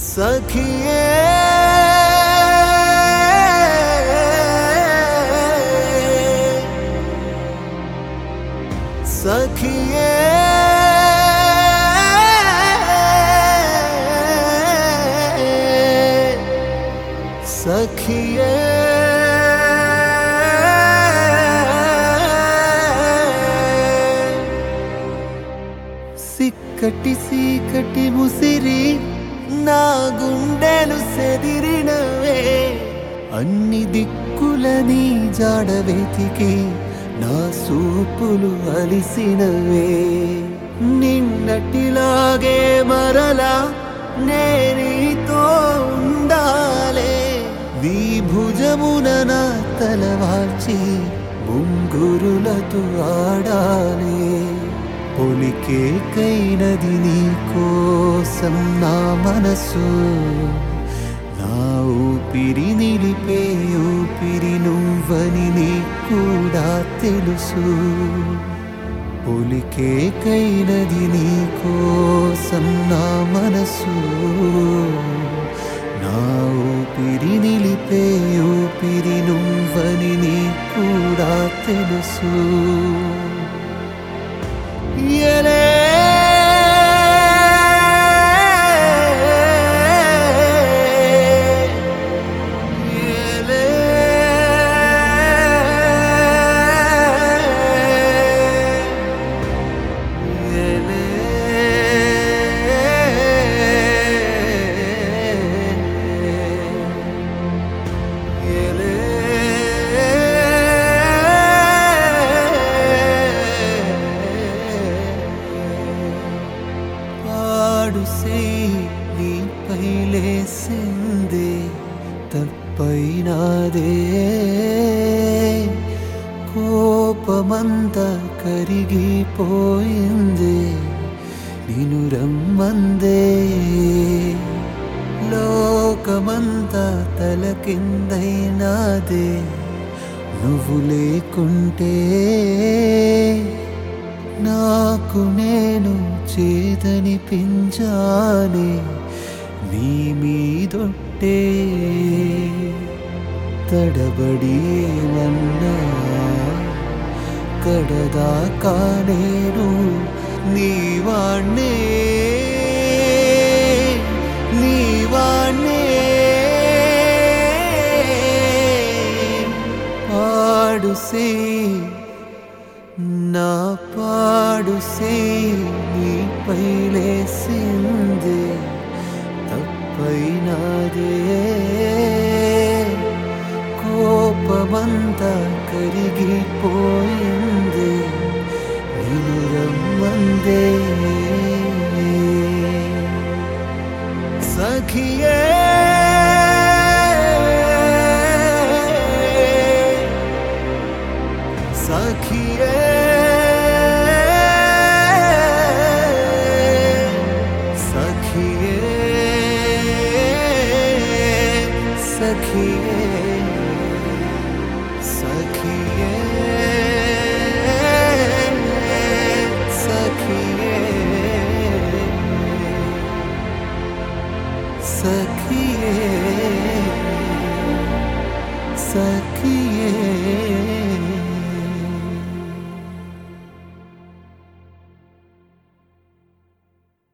सखिए सखिए सखिए సిక్కటి సీకటి ముసిరి నా గుండెలు సెదిరినవే అన్ని దిక్కుల నీ జాడ వెతికి నా సూపులు అలిసినవే నిన్నటిలాగే మరలా నేనీతో ఉండాలే నీ భుజమున నా తలవాల్చి ముంగురులతో ఆడాలే పొలికేకైనది నీ కోసం నా మనసు నా ఊపిరి నిలిపే ఊపిరి నువ్వని నీకు కూడా తెలుసు పొలికేకైనది నీ కోసం నా మనసు నా ఊపిరి నిలిపే ఊపిరి నువ్వని నీకు కూడా తెలుసు Yele నీపై లేసిందే తప్పైనాదే కోపమంతా కరిగిపోయిందే నిన్ను రమ్మందే లోకమంతా తలకిందైనాదే నువ్వు లేకుంటే నాకు నేను చేదనిపించానే నీ మీదొట్టే తడబడి ఏమన్నా కడదాకా నేను నీవాణ్ణే నీవాణ్ణే పాడుసే నా పాడుసే నీపై లేసిందే తప్పైనాదే కోపమంతా కరిగిపోయిందే నిన్ను రమ్మందే సఖియే సఖియే सखिए सखिए